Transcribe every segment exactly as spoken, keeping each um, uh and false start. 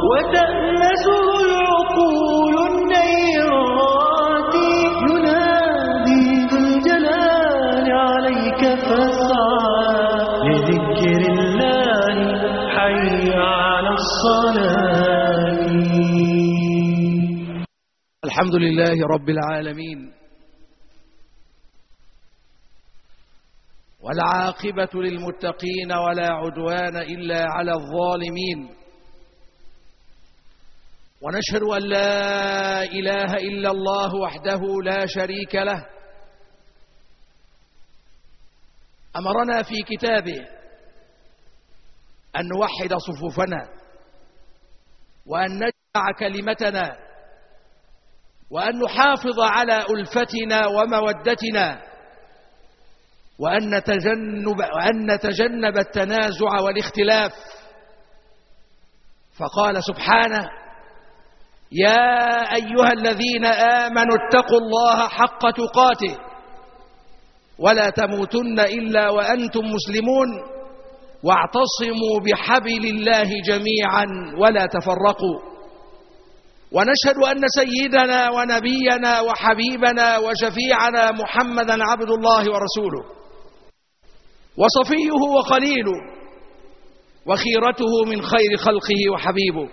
وتأنسه العقول النيرات ينادي ذو الجلال عليك فاسعى لذكر الله حي على الصلاة. الحمد لله رب العالمين، والعاقبة للمتقين ولا عدوان إلا على الظالمين، ونشهد أن لا إله إلا الله وحده لا شريك له، أمرنا في كتابه أن نوحد صفوفنا وأن نجمع كلمتنا وأن نحافظ على ألفتنا ومودتنا وأن نتجنب, وأن نتجنب التنازع والاختلاف. فقال سبحانه: يا أيها الذين آمنوا اتقوا الله حق تقاته ولا تموتن إلا وأنتم مسلمون واعتصموا بحبل الله جميعا ولا تفرقوا. ونشهد أن سيدنا ونبينا وحبيبنا وشفيعنا محمدا عبد الله ورسوله وصفيه وخليله وخيرته من خير خلقه وحبيبه،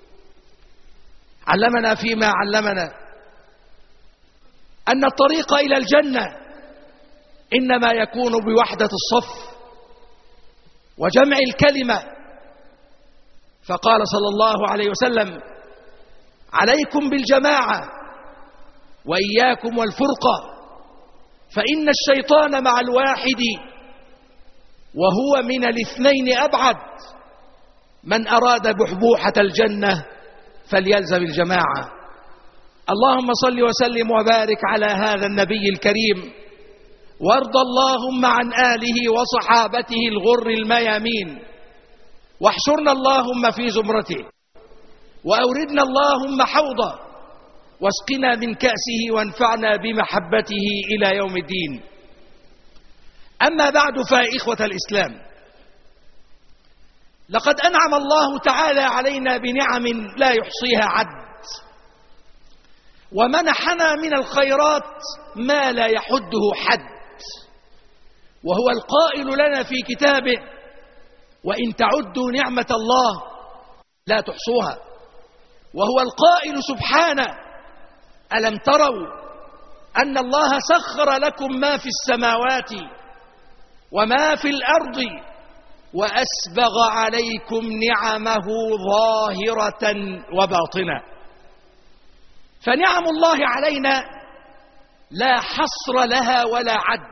علمنا فيما علمنا أن الطريق إلى الجنة إنما يكون بوحدة الصف وجمع الكلمة. فقال صلى الله عليه وسلم: عليكم بالجماعة وإياكم والفرقة، فإن الشيطان مع الواحد وهو من الاثنين أبعد، من أراد بحبوحة الجنة فليلزم الجماعة. اللهم صل وسلم وبارك على هذا النبي الكريم، وارض اللهم عن آله وصحابته الغر الميامين، واحشرنا اللهم في زمرته، وأوردنا اللهم حوضه، واسقنا من كأسه وانفعنا بمحبته إلى يوم الدين. أما بعد، فيا إخوة الإسلام، لقد أنعم الله تعالى علينا بنعم لا يحصيها عد، ومنحنا من الخيرات ما لا يحده حد، وهو القائل لنا في كتابه: وإن تعدوا نعمة الله لا تحصوها. وهو القائل سبحانه: ألم تروا أن الله سخر لكم ما في السماوات وما في الأرض وأسبغ عليكم نعمه ظاهرة وباطنة. فنعم الله علينا لا حصر لها ولا عد،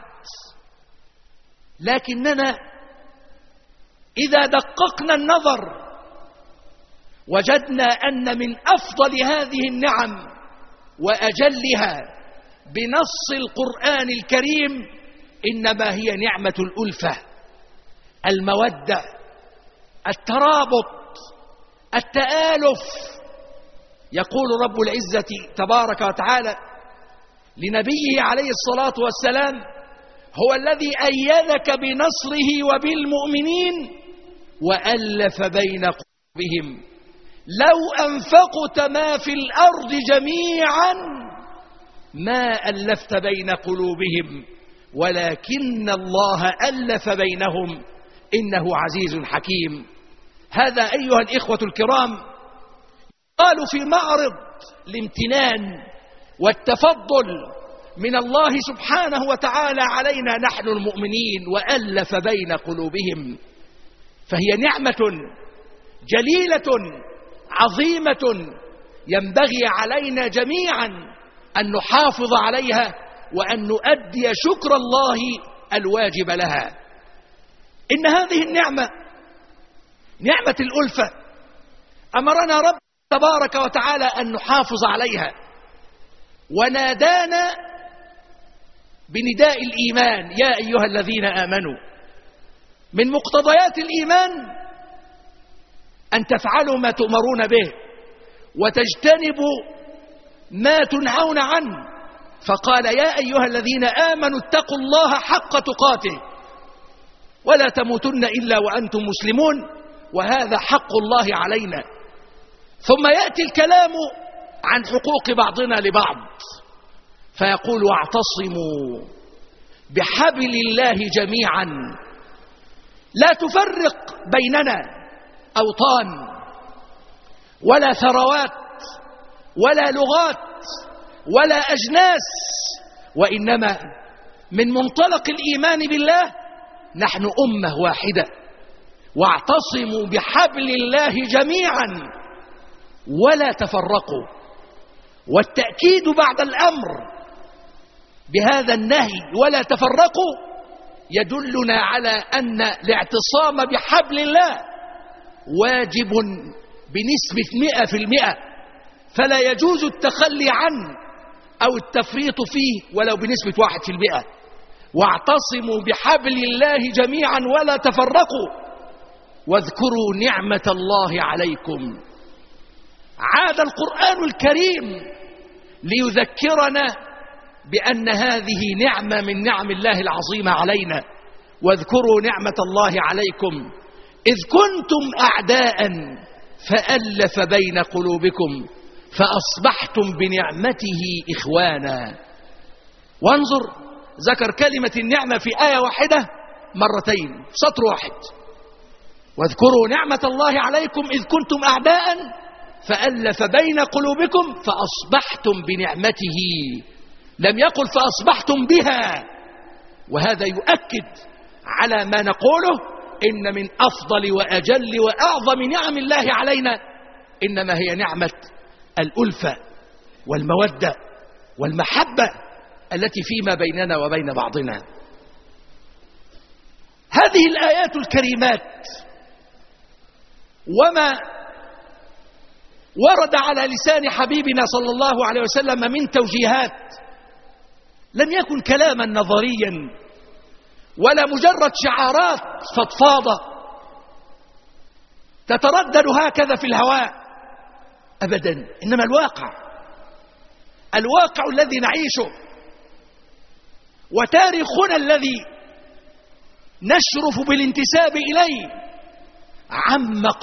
لكننا إذا دققنا النظر وجدنا أن من أفضل هذه النعم وأجلها بنص القرآن الكريم إنما هي نعمة الألفة، المودة، الترابط، التآلف. يقول رب العزة تبارك وتعالى لنبيه عليه الصلاة والسلام: هو الذي أيدك بنصره وبالمؤمنين وألف بين قلوبهم لو أنفقت ما في الأرض جميعا ما ألفت بين قلوبهم ولكن الله ألف بينهم إنه عزيز حكيم. هذا أيها الإخوة الكرام قالوا في معرض الامتنان والتفضل من الله سبحانه وتعالى علينا نحن المؤمنين، وألف بين قلوبهم، فهي نعمة جليلة عظيمة ينبغي علينا جميعا أن نحافظ عليها وأن نؤدي شكر الله الواجب لها. إن هذه النعمة نعمة الألفة أمرنا رب تبارك وتعالى أن نحافظ عليها، ونادانا بنداء الإيمان: يا أيها الذين آمنوا. من مقتضيات الإيمان أن تفعلوا ما تؤمرون به وتجتنبوا ما تنهون عنه. فقال: يا أيها الذين آمنوا اتقوا الله حق تقاته ولا تموتن إلا وأنتم مسلمون، وهذا حق الله علينا. ثم يأتي الكلام عن حقوق بعضنا لبعض فيقول واعتصموا بحبل الله جميعا لا تفرق بيننا أوطان ولا ثروات ولا لغات ولا أجناس، وإنما من منطلق الإيمان بالله نحن أمة واحدة. واعتصموا بحبل الله جميعا ولا تفرقوا. والتأكيد بعد الأمر بهذا النهي ولا تفرقوا يدلنا على أن الاعتصام بحبل الله واجب بنسبة مئة في المئة، فلا يجوز التخلي عنه أو التفريط فيه ولو بنسبة واحد في المئة. واعتصموا بحبل الله جميعا ولا تفرقوا واذكروا نعمة الله عليكم. عاد القرآن الكريم ليذكرنا بأن هذه نعمة من نعم الله العظيمة علينا. واذكروا نعمة الله عليكم إذ كنتم أعداء فألف بين قلوبكم فأصبحتم بنعمته إخوانا. وانظر، ذكر كلمة النعمة في آية واحدة مرتين، سطر واحد. واذكروا نعمة الله عليكم إذ كنتم أعداء فألف بين قلوبكم فأصبحتم بنعمته، لم يقل فأصبحتم بها. وهذا يؤكد على ما نقوله، إن من أفضل وأجل وأعظم نعم الله علينا إنما هي نعمة الألفة والمودة والمحبة التي فيما بيننا وبين بعضنا. هذه الآيات الكريمات وما ورد على لسان حبيبنا صلى الله عليه وسلم من توجيهات لم يكن كلاما نظريا ولا مجرد شعارات فضفاضة تتردد هكذا في الهواء أبدا، إنما الواقع الواقع الذي نعيشه وتاريخنا الذي نشرف بالانتساب إليه عمق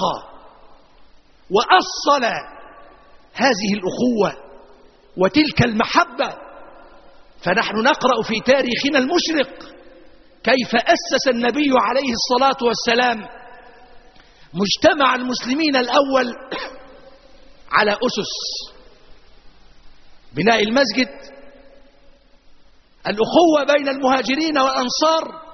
وأصل هذه الأخوة وتلك المحبة. فنحن نقرأ في تاريخنا المشرق كيف أسس النبي عليه الصلاة والسلام مجتمع المسلمين الأول على أسس بناء المسجد، الأخوة بين المهاجرين والأنصار،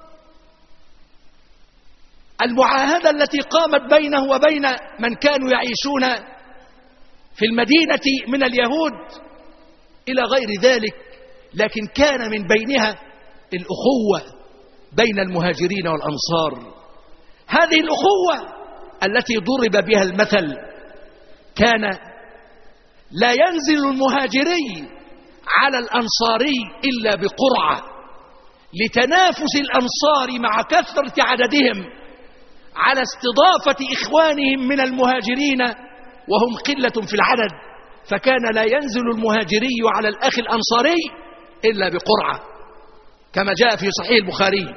المعاهدة التي قامت بينه وبين من كانوا يعيشون في المدينة من اليهود إلى غير ذلك. لكن كان من بينها الأخوة بين المهاجرين والأنصار. هذه الأخوة التي ضرب بها المثل، كان لا ينزل المهاجري على الأنصاري إلا بقرعة لتنافس الأنصار مع كثرة عددهم على استضافة إخوانهم من المهاجرين وهم قلة في العدد، فكان لا ينزل المهاجري على الأخ الأنصاري إلا بقرعة كما جاء في صحيح البخاري.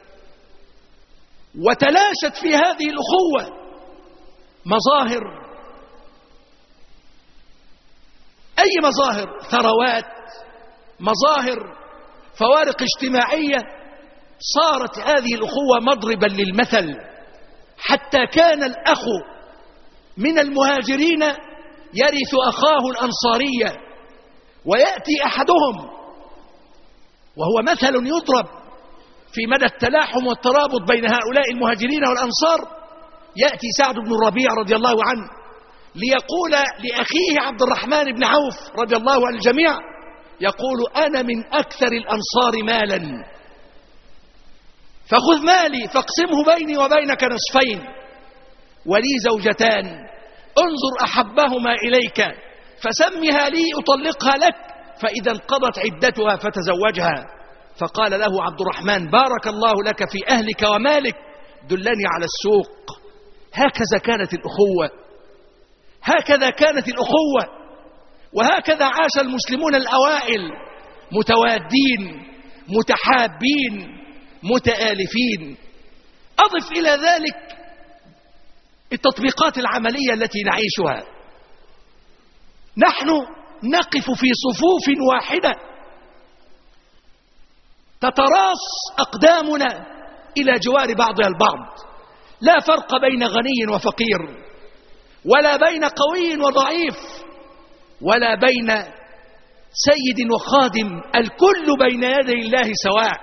وتلاشت في هذه الأخوة مظاهر، أي مظاهر؟ ثروات، مظاهر فوارق اجتماعية. صارت هذه الأخوة مضربا للمثل، حتى كان الأخ من المهاجرين يرث أخاه الأنصارية، ويأتي أحدهم وهو مثل يضرب في مدى التلاحم والترابط بين هؤلاء المهاجرين والأنصار. يأتي سعد بن الربيع رضي الله عنه ليقول لأخيه عبد الرحمن بن عوف رضي الله عن الجميع، يقول أنا من أكثر الأنصار مالا فخذ مالي فاقسمه بيني وبينك نصفين، ولي زوجتان انظر أحبهما إليك فسمها لي أطلقها لك، فإذا انقضت عدتها فتزوجها. فقال له عبد الرحمن بارك الله لك في أهلك ومالك، دلني على السوق. هكذا كانت الأخوة، هكذا كانت الأخوة، وهكذا عاش المسلمون الأوائل متوادين متحابين متآلفين. أضف إلى ذلك التطبيقات العملية التي نعيشها. نحن نقف في صفوف واحدة تتراص أقدامنا إلى جوار بعضها البعض، لا فرق بين غني وفقير، ولا بين قوي وضعيف، ولا بين سيد وخادم، الكل بين يدي الله سواء.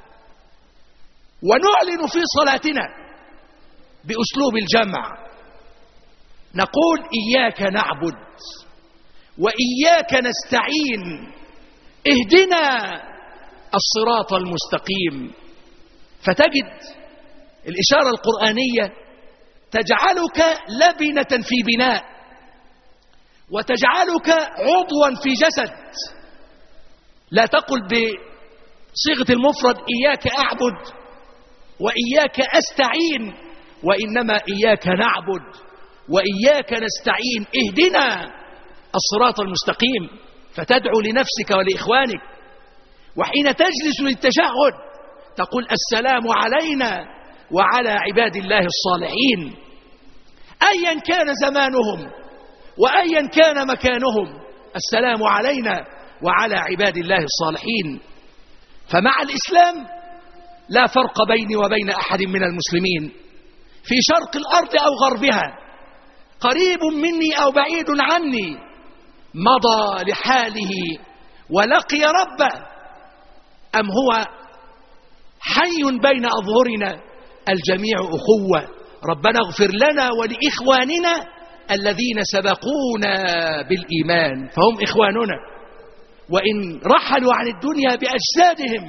ونعلن في صلاتنا بأسلوب الجمع، نقول إياك نعبد وإياك نستعين، اهدنا الصراط المستقيم. فتجد الإشارة القرآنية تجعلك لبنة في بناء، وتجعلك عضوا في جسد. لا تقل بصيغة المفرد إياك أعبد وإياك أستعين، وإنما إياك نعبد وإياك نستعين، اهدنا الصراط المستقيم. فتدعو لنفسك ولإخوانك، وحين تجلس للتشهد تقول السلام علينا وعلى عباد الله الصالحين، أيا كان زمانهم وأيا كان مكانهم، السلام علينا وعلى عباد الله الصالحين. فمع الإسلام لا فرق بيني وبين أحد من المسلمين في شرق الأرض أو غربها، قريب مني أو بعيد عني، مضى لحاله ولقي ربه، أم هو حي بين أظهرنا، الجميع أخوة. ربنا اغفر لنا ولإخواننا الذين سبقونا بالإيمان، فهم إخواننا، وإن رحلوا عن الدنيا بأجسادهم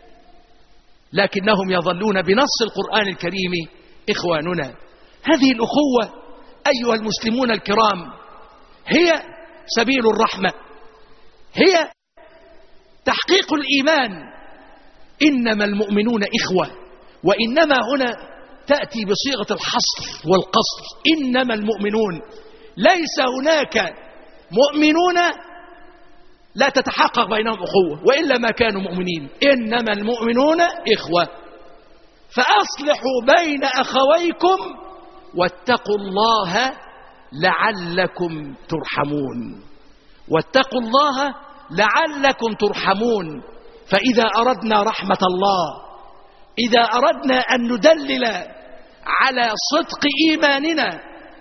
لكنهم يظلون بنص القرآن الكريم إخواننا. هذه الأخوة أيها المسلمون الكرام هي سبيل الرحمة، هي تحقيق الإيمان. إنما المؤمنون إخوة، وإنما هنا تأتي بصيغة الحصر والقصر، إنما المؤمنون، ليس هناك مؤمنون لا تتحقق بينهم أخوة، وإلا ما كانوا مؤمنين. إنما المؤمنون إخوة، فأصلحوا بين أخويكم واتقوا الله لعلكم ترحمون، واتقوا الله لعلكم ترحمون. فإذا أردنا رحمة الله، إذا أردنا أن ندلل على صدق إيماننا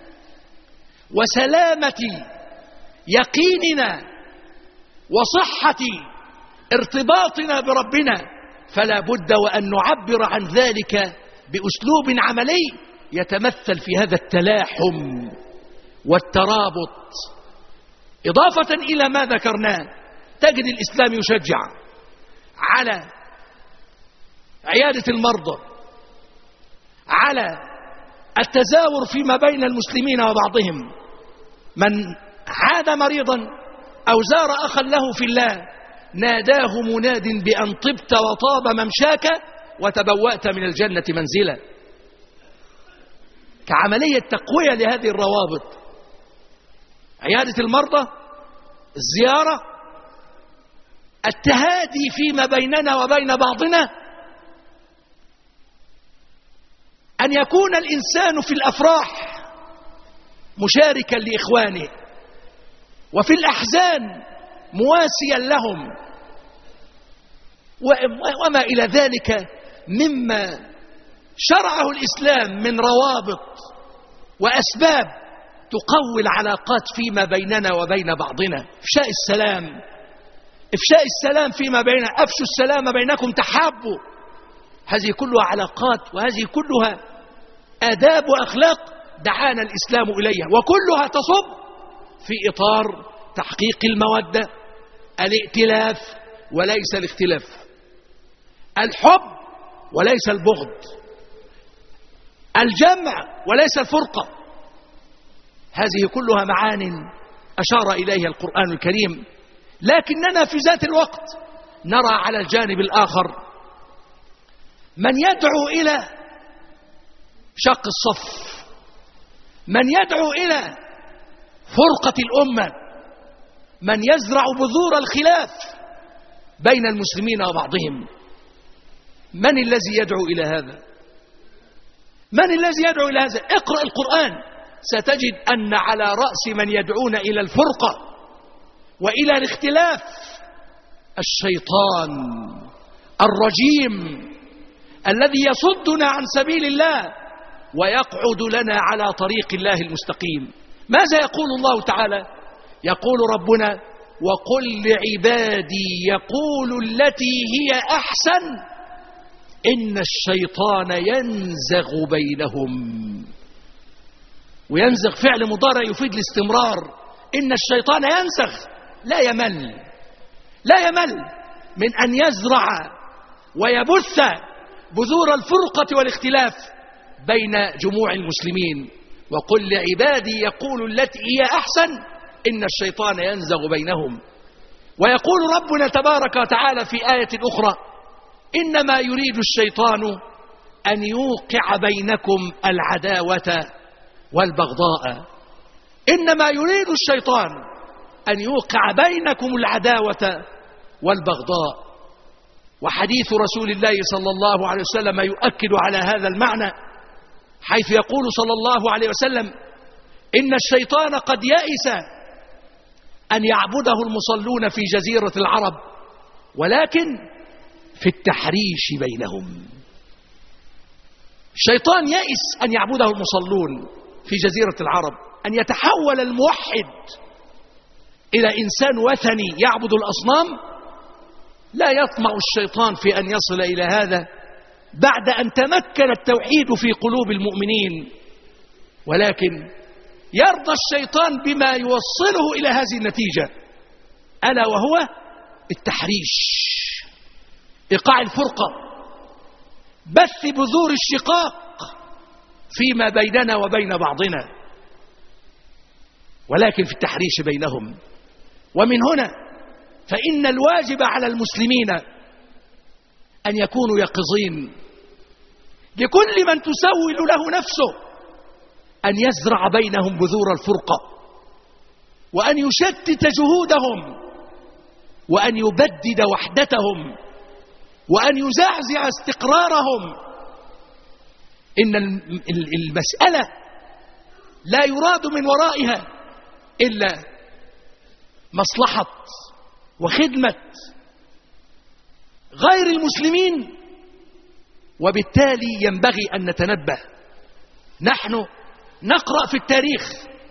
وسلامة يقيننا وصحة ارتباطنا بربنا، فلا بد وأن نعبر عن ذلك بأسلوب عملي يتمثل في هذا التلاحم والترابط. إضافة إلى ما ذكرناه، تجد الإسلام يشجع على عيادة المرضى، على التزاور فيما بين المسلمين وبعضهم. من عاد مريضا أو زار أخا له في الله ناداه مناد بأن طبت وطاب ممشاك وتبوأت من الجنة منزلا، كعملية تقوية لهذه الروابط. عيادة المرضى، الزيارة، التهادي فيما بيننا وبين بعضنا، أن يكون الإنسان في الأفراح مشاركا لإخوانه، وفي الأحزان مواسيا لهم، وما إلى ذلك مما شرعه الإسلام من روابط وأسباب تقوي العلاقات فيما بيننا وبين بعضنا. إفشاء السلام، إفشاء السلام فيما بيننا، أفشوا السلام بينكم تحابوا. هذه كلها علاقات، وهذه كلها آداب وأخلاق دعانا الإسلام إليها، وكلها تصب في إطار تحقيق المودة، الائتلاف وليس الاختلاف، الحب وليس البغض، الجمع وليس الفرقة. هذه كلها معان أشار إليها القرآن الكريم، لكننا في ذات الوقت نرى على الجانب الآخر من يدعو إلى شق الصف، من يدعو إلى فرقة الأمة، من يزرع بذور الخلاف بين المسلمين وبعضهم. من الذي يدعو إلى هذا؟ من الذي يدعو إلى هذا؟ اقرأ القرآن ستجد أن على رأس من يدعون إلى الفرقة وإلى الاختلاف الشيطان الرجيم الذي يصدنا عن سبيل الله ويقعد لنا على طريق الله المستقيم. ماذا يقول الله تعالى؟ يقول ربنا: وقل لعبادي يقول التي هي أحسن إن الشيطان ينزغ بينهم. وينزغ فعل مضارع يفيد الاستمرار. إن الشيطان ينزغ، لا يمل، لا يمل من أن يزرع ويبث بذور الفرقة والاختلاف بين جموع المسلمين. وقل لعبادي يقول التي هي أحسن إن الشيطان ينزغ بينهم. ويقول ربنا تبارك وتعالى في آية أخرى: إنما يريد الشيطان أن يوقع بينكم العداوة والبغضاء. إنما يريد الشيطان أن يوقع بينكم العداوة والبغضاء. وحديث رسول الله صلى الله عليه وسلم يؤكد على هذا المعنى، حيث يقول صلى الله عليه وسلم: إن الشيطان قد يئس أن يعبده المصلون في جزيرة العرب، ولكن في التحريش بينهم. الشيطان يئس أن يعبده المصلون في جزيرة العرب، أن يتحول الموحد إلى إنسان وثني يعبد الأصنام. لا يطمع الشيطان في أن يصل إلى هذا بعد أن تمكن التوحيد في قلوب المؤمنين، ولكن يرضى الشيطان بما يوصله إلى هذه النتيجة، ألا وهو التحريش، إيقاع الفرقة، بث بذور الشقاق فيما بيننا وبين بعضنا، ولكن في التحريش بينهم. ومن هنا فإن الواجب على المسلمين أن يكونوا يقظين لكل من تسول له نفسه أن يزرع بينهم بذور الفرقة، وأن يشتت جهودهم، وأن يبدد وحدتهم، وأن يزعزع استقرارهم. إن المسألة لا يراد من ورائها إلا مصلحة وخدمة غير المسلمين، وبالتالي ينبغي أن نتنبه. نحن نقرأ في التاريخ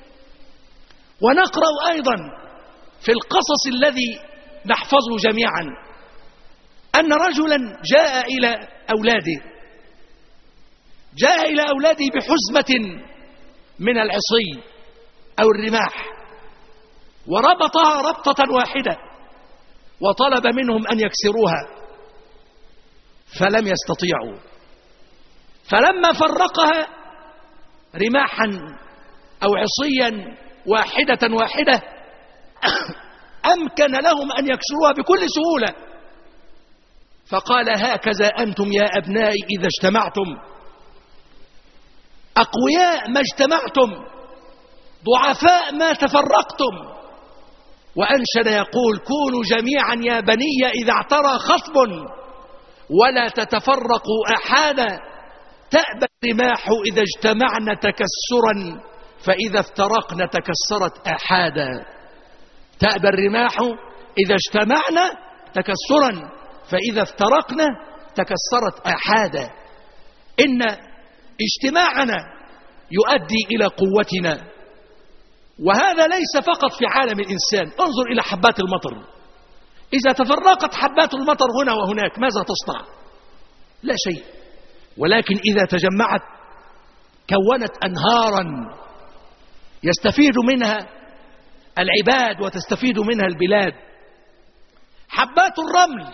ونقرأ أيضا في القصص الذي نحفظه جميعا أن رجلا جاء إلى أولاده جاء إلى أولاده بحزمة من العصي أو الرماح، وربطها ربطة واحدة، وطلب منهم أن يكسروها فلم يستطيعوا. فلما فرقها رماحا أو عصيا واحدة واحدة أمكن لهم أن يكسروها بكل سهولة. فقال: هكذا أنتم يا أبنائي إذا اجتمعتم، أقوياء ما اجتمعتم، ضعفاء ما تفرقتم. وأنشد يقول: كونوا جميعا يا بني إذا اعترى خصب ولا تتفرقوا أحادا، تأبى الرماح إذا اجتمعن تكسرا فإذا افترقن تكسرت أحادا. تأبى الرماح إذا اجتمعن تكسرا فإذا افترقن تكسرت أحادا. إن اجتماعنا يؤدي إلى قوتنا، وهذا ليس فقط في عالم الإنسان. انظر إلى حبات المطر، إذا تفرقت حبات المطر هنا وهناك ماذا تصنع؟ لا شيء. ولكن إذا تجمعت كونت أنهارا يستفيد منها العباد وتستفيد منها البلاد. حبات الرمل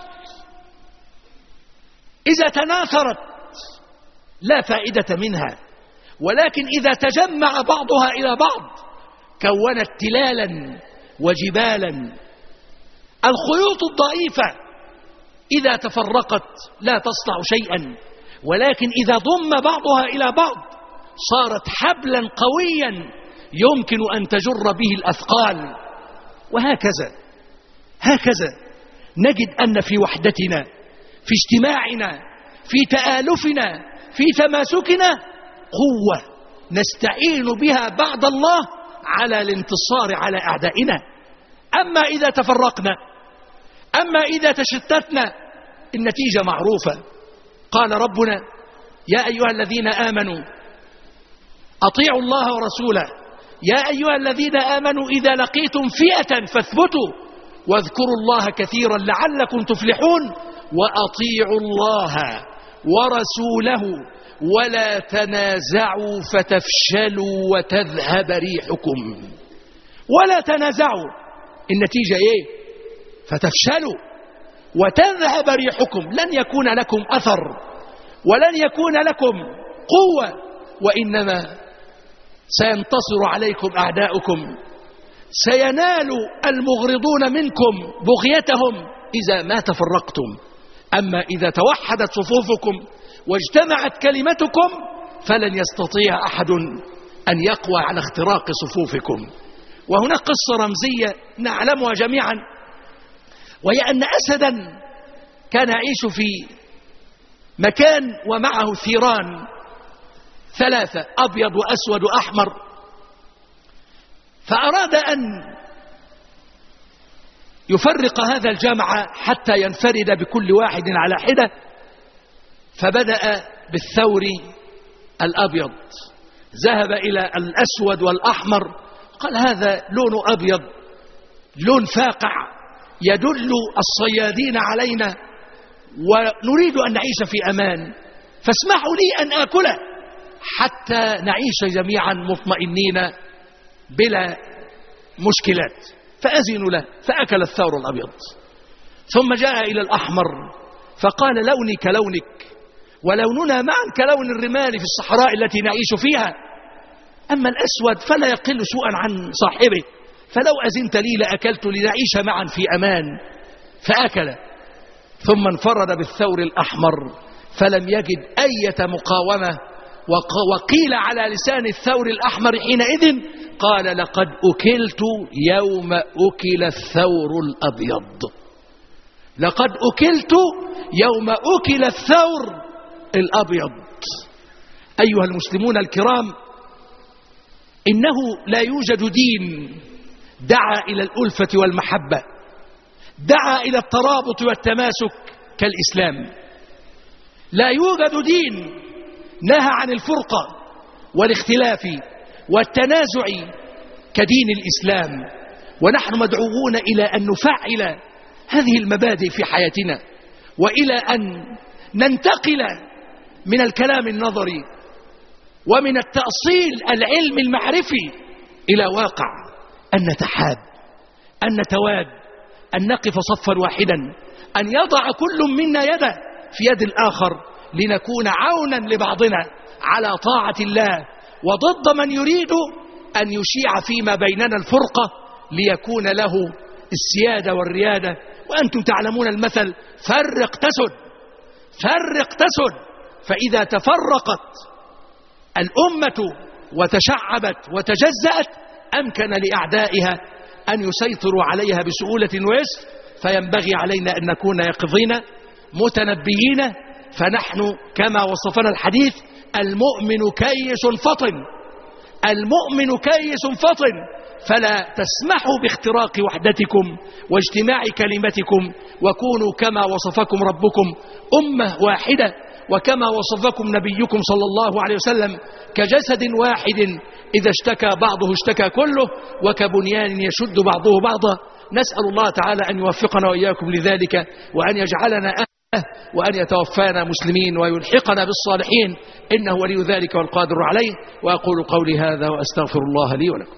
إذا تناثرت لا فائدة منها، ولكن إذا تجمع بعضها إلى بعض كونت تلالا وجبالا. الخيوط الضعيفة إذا تفرقت لا تصنع شيئا، ولكن إذا ضم بعضها إلى بعض صارت حبلا قويا يمكن أن تجر به الأثقال. وهكذا هكذا نجد أن في وحدتنا، في اجتماعنا، في تآلفنا، في تماسكنا قوة نستعين بها بعد الله على الانتصار على أعدائنا. أما إذا تفرقنا، أما إذا تشتتنا، النتيجة معروفة. قال ربنا: يا أيها الذين آمنوا أطيعوا الله ورسوله، يا أيها الذين آمنوا إذا لقيتم فئة فاثبتوا واذكروا الله كثيرا لعلكم تفلحون وأطيعوا الله ورسوله ولا تنازعوا فتفشلوا وتذهب ريحكم. ولا تنازعوا، النتيجة إيه؟ فتفشلوا وتذهب ريحكم. لن يكون لكم أثر ولن يكون لكم قوة، وإنما سينتصر عليكم أعداؤكم، سينال المغرضون منكم بغيتهم إذا ما تفرقتم. أما إذا توحدت صفوفكم واجتمعت كلمتكم فلن يستطيع أحد أن يقوى على اختراق صفوفكم. وهنا قصة رمزية نعلمها جميعا، وهي أن أسدا كان يعيش في مكان ومعه ثيران ثلاثة، أبيض وأسود وأحمر، فأراد أن يفرق هذا الجمع حتى ينفرد بكل واحد على حدة، فبدأ بالثور الأبيض، ذهب إلى الأسود والأحمر، قال هذا لون أبيض، لون فاقع يدل الصيادين علينا ونريد أن نعيش في أمان، فاسمحوا لي أن آكله حتى نعيش جميعا مطمئنين بلا مشكلات. فأذنوا له فأكل الثور الأبيض، ثم جاء إلى الأحمر فقال لوني كلونك ولوننا معا كلون الرمال في الصحراء التي نعيش فيها، أما الأسود فلا يقل سوءا عن صاحبه، فلو أذنت لي لأكلت لنعيش معا في أمان. فأكل، ثم انفرد بالثور الأحمر فلم يجد أي مقاومة، وقيل على لسان الثور الأحمر حينئذ قال لقد أكلت يوم أكل الثور الأبيض، لقد أكلت يوم أكل الثور الأبيض. أيها المسلمون الكرام، إنه لا يوجد دين دعا إلى الألفة والمحبة، دعا إلى الترابط والتماسك كالإسلام. لا يوجد دين نهى عن الفرقة والاختلاف والتنازع كدين الإسلام، ونحن مدعوون إلى أن نفعل هذه المبادئ في حياتنا، وإلى أن ننتقل من الكلام النظري ومن التأصيل العلم المعرفي إلى واقع أن نتحاب، أن نتواد، أن نقف صفا واحدا، أن يضع كل منا يده في يد الآخر لنكون عونا لبعضنا على طاعة الله، وضد من يريد أن يشيع فيما بيننا الفرقة ليكون له السيادة والريادة. وأنتم تعلمون المثل: فرق تسد، فرق تسد. فإذا تفرقت الأمة وتشعبت وتجزأت أمكن لأعدائها أن يسيطروا عليها بسهولة ويسر، فينبغي علينا أن نكون يقظين متنبهين. فنحن كما وصفنا الحديث: المؤمن كيس فطن، المؤمن كيس فطن، فلا تسمحوا باختراق وحدتكم واجتماع كلمتكم، وكونوا كما وصفكم ربكم أمة واحدة، وكما وصفكم نبيكم صلى الله عليه وسلم كجسد واحد إذا اشتكى بعضه اشتكى كله، وكبنيان يشد بعضه بعضا. نسأل الله تعالى أن يوفقنا وإياكم لذلك، وأن يجعلنا أهله، وأن يتوفانا مسلمين ويلحقنا بالصالحين، إنه ولي ذلك والقادر عليه. وأقول قولي هذا وأستغفر الله لي ولكم.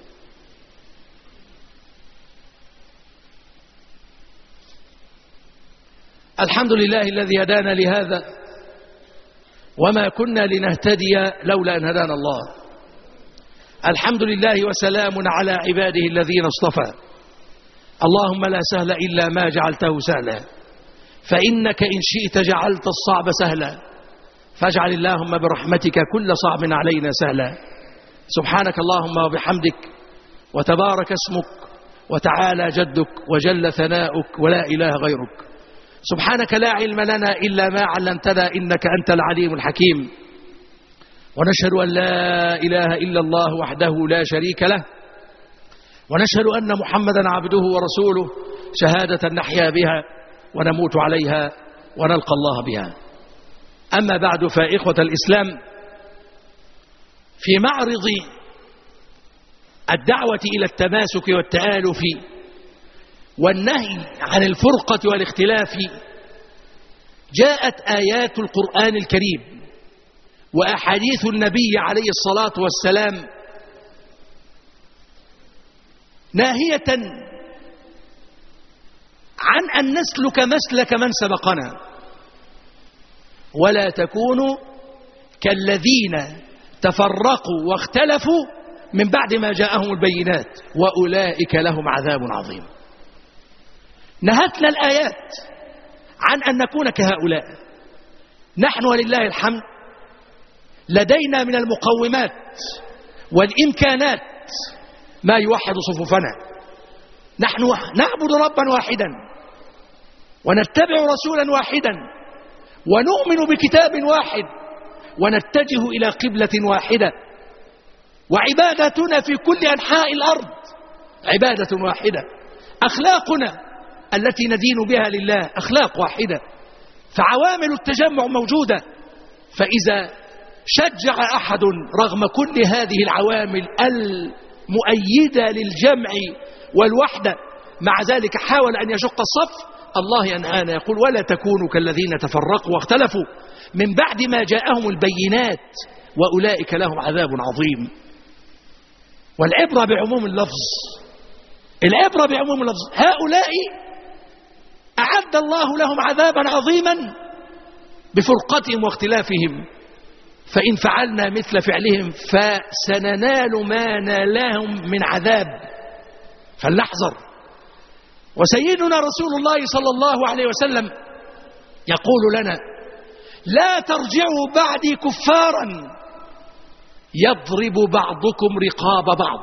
الحمد لله الذي هدانا لهذا وما كنا لنهتدي لولا أن هدانا الله. الحمد لله وسلام على عباده الذين اصطفى. اللهم لا سهل إلا ما جعلته سهلا، فإنك إن شئت جعلت الصعب سهلا، فاجعل اللهم برحمتك كل صعب علينا سهلا. سبحانك اللهم وبحمدك، وتبارك اسمك، وتعالى جدك، وجل ثناؤك، ولا إله غيرك. سبحانك لا علم لنا إلا ما علمتنا، إنك أنت العليم الحكيم. ونشهد أن لا إله إلا الله وحده لا شريك له، ونشهد أن محمدا عبده ورسوله شهادة نحيا بها ونموت عليها ونلقى الله بها. أما بعد، فإخوة الإسلام، في معرض الدعوة إلى التماسك والتآلف والنهي عن الفرقة والاختلاف جاءت آيات القرآن الكريم وأحاديث النبي عليه الصلاة والسلام ناهية عن أن نسلك مسلك من سبقنا، ولا تكونوا كالذين تفرقوا واختلفوا من بعد ما جاءهم البينات وأولئك لهم عذاب عظيم. نهتنا الآيات عن أن نكون كهؤلاء. نحن ولله الحمد لدينا من المقومات والإمكانات ما يوحد صفوفنا. نحن نعبد ربا واحدا ونتبع رسولا واحدا ونؤمن بكتاب واحد ونتجه إلى قبلة واحدة، وعبادتنا في كل أنحاء الأرض عبادة واحدة. أخلاقنا التي ندين بها لله أخلاق واحدة، فعوامل التجمع موجودة. فإذا شجع أحد رغم كل هذه العوامل المؤيدة للجمع والوحدة مع ذلك حاول أن يشق الصف، الله ينهانا يقول: ولا تكونوا كالذين تفرقوا واختلفوا من بعد ما جاءهم البينات وأولئك لهم عذاب عظيم. والعبرة بعموم اللفظ، العبرة بعموم اللفظ. هؤلاء أعد الله لهم عذابا عظيما بفرقتهم واختلافهم، فإن فعلنا مثل فعلهم فسننال ما نالهم من عذاب، فلنحذر. وسيدنا رسول الله صلى الله عليه وسلم يقول لنا: لا ترجعوا بعدي كفارا يضرب بعضكم رقاب بعض.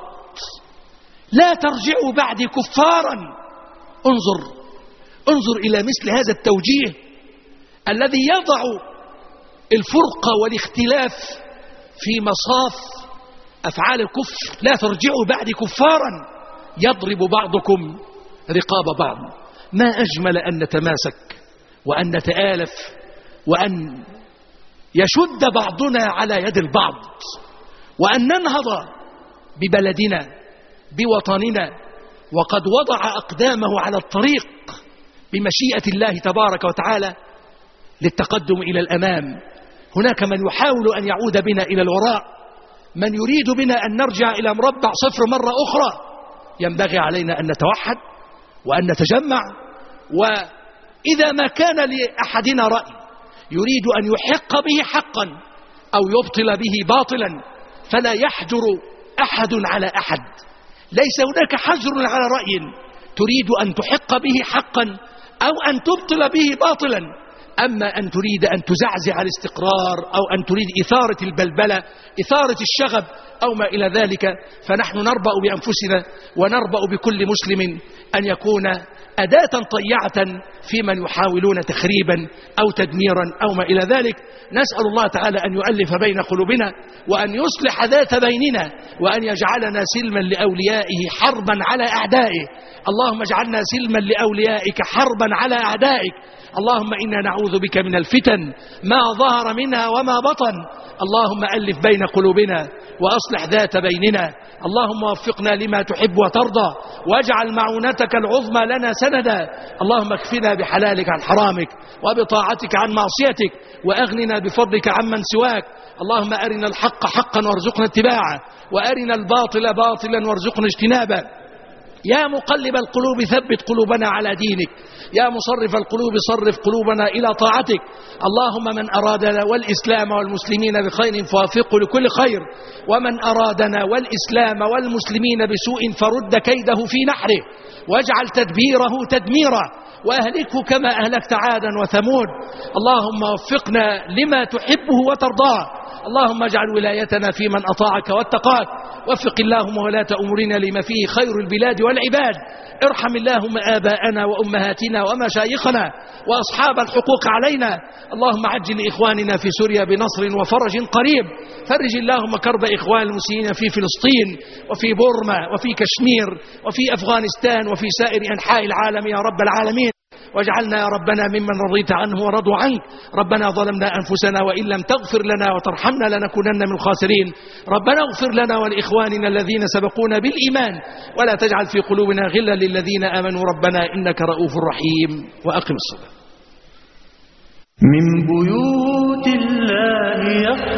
لا ترجعوا بعدي كفارا. انظر انظر إلى مثل هذا التوجيه الذي يضع الفرقة والاختلاف في مصاف أفعال الكفر. لا ترجعوا بعدي كفارا يضرب بعضكم رقاب بعض. ما أجمل أن نتماسك وأن نتآلف وأن يشد بعضنا على يد البعض، وأن ننهض ببلدنا بوطننا وقد وضع أقدامه على الطريق بمشيئة الله تبارك وتعالى للتقدم إلى الأمام. هناك من يحاول أن يعود بنا إلى الوراء، من يريد بنا أن نرجع إلى مربع صفر مرة أخرى. ينبغي علينا أن نتوحد وأن نتجمع، وإذا ما كان لأحدنا رأي يريد أن يحق به حقا أو يبطل به باطلا فلا يحجر أحد على أحد. ليس هناك حجر على رأي تريد أن تحق به حقا أو أن تبطل به باطلا. أما أن تريد أن تزعزع الاستقرار أو أن تريد إثارة البلبلة، إثارة الشغب أو ما إلى ذلك، فنحن نربأ بأنفسنا ونربأ بكل مسلم أن يكون أداة طيعة في من يحاولون تخريبا أو تدميرا أو ما إلى ذلك. نسأل الله تعالى أن يؤلف بين قلوبنا وأن يصلح ذات بيننا وأن يجعلنا سلما لأوليائه حربا على أعدائه. اللهم اجعلنا سلما لأوليائك حربا على أعدائك. اللهم إنا نعوذ بك من الفتن ما ظهر منها وما بطن. اللهم ألف بين قلوبنا وأصلح ذات بيننا. اللهم وفقنا لما تحب وترضى واجعل معونتك العظمى لنا سندا. اللهم اكفنا بحلالك عن حرامك وبطاعتك عن معصيتك وأغننا بفضلك عمن سواك. اللهم أرنا الحق حقا وارزقنا اتباعه وأرنا الباطل باطلا وارزقنا اجتنابه. يا مقلب القلوب ثبت قلوبنا على دينك، يا مصرف القلوب صرف قلوبنا إلى طاعتك. اللهم من أرادنا والإسلام والمسلمين بخير فوافقه لكل خير، ومن أرادنا والإسلام والمسلمين بسوء فرد كيده في نحره واجعل تدبيره تدميرا وأهلكه كما أهلكت عادا وثمود. اللهم وفقنا لما تحبه وترضاه. اللهم اجعل ولايتنا في من أطاعك واتقاك وفق اللهم ولاة أمورنا لما فيه خير البلاد والعباد. ارحم اللهم آباءنا وأمهاتنا ومشايخنا وأصحاب الحقوق علينا. اللهم عجل لإخواننا في سوريا بنصر وفرج قريب. فرج اللهم كرب إخوان المسلمين في فلسطين وفي بورما وفي كشمير وفي أفغانستان وفي سائر أنحاء العالم يا رب العالمين. واجعلنا يا ربنا ممن رضيت عنه ورضوا عنك. ربنا ظلمنا أنفسنا وإن لم تغفر لنا وترحمنا لنكونن من الخاسرين. ربنا اغفر لنا ولإخواننا الذين سبقونا بالإيمان ولا تجعل في قلوبنا غلا للذين آمنوا ربنا إنك رؤوف رحيم. وأقم الصلاة. من بيوت الله